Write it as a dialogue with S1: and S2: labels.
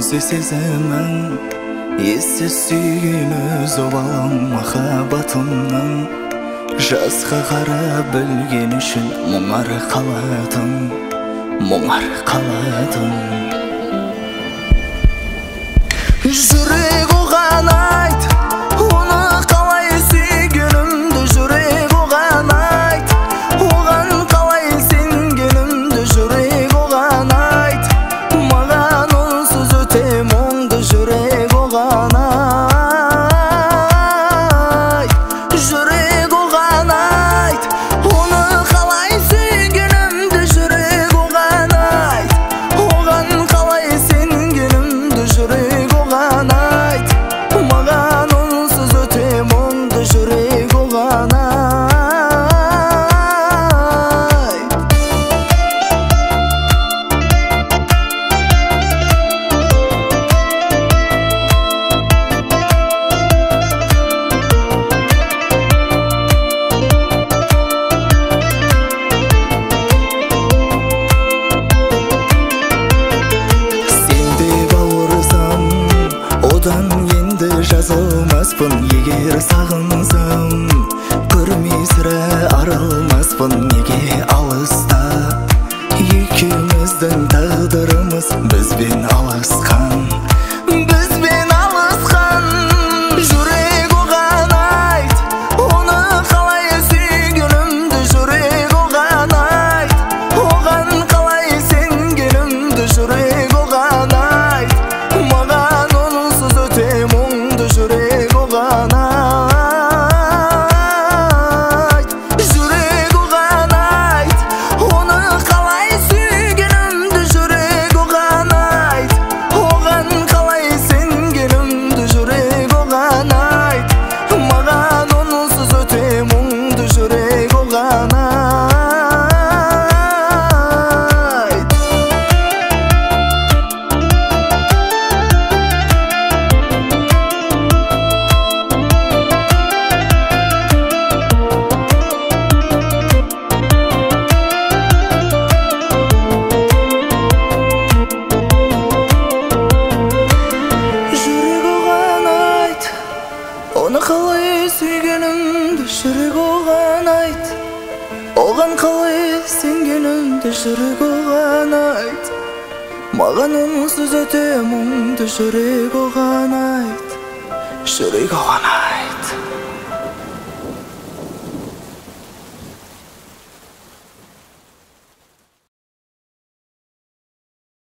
S1: Ессіз сезімін, ессіз сүйгені зобалым махаббатымның. Жазға қара білген үшін мұңар қалатын, мұңар қалатын. Жүрек оған айт, оны қалай сүйгенімді. Жүрек оған айт, оған қалай сенгенімді. Жүрек оған айт, маған онсыз өте мұңды. Жүрек оған айт, жүрек оған айт, оны қалай сүйгенімді. Жүрек оған айт, оған қалай сенгенімді. Жүрек оған айт, маған онсыз өте мұңды. Жүрек оған айт. Одан енді жазылмаспын, егер сағынсам. Көрмей сірә аралмаспын, неге алыста. Екеуміздің тағдырымыз бізбен алысқан, бізбен алысқан. Жүрек оған айт, оны қалай сүйгенімді. Жүрек оған айт, оған қалай сенгенімді. Жүрек оған айт, маған онсыз өте мұңды. Жүрек оған айт, жүрек оған айт, оны қалай сүйгенімді. Жүрек оған айт, оған қалай сенгенімді. Жүрек оған айт, маған онсыз өте мұңды. Жүрек оған айт. Оны қалай сүйгенімді. Жүрек оған айт, оған қалай сенгенімді. Жүрек оған айт, маған онсыз өте мұңды. Жүрек оған айт, жүрек оған айт.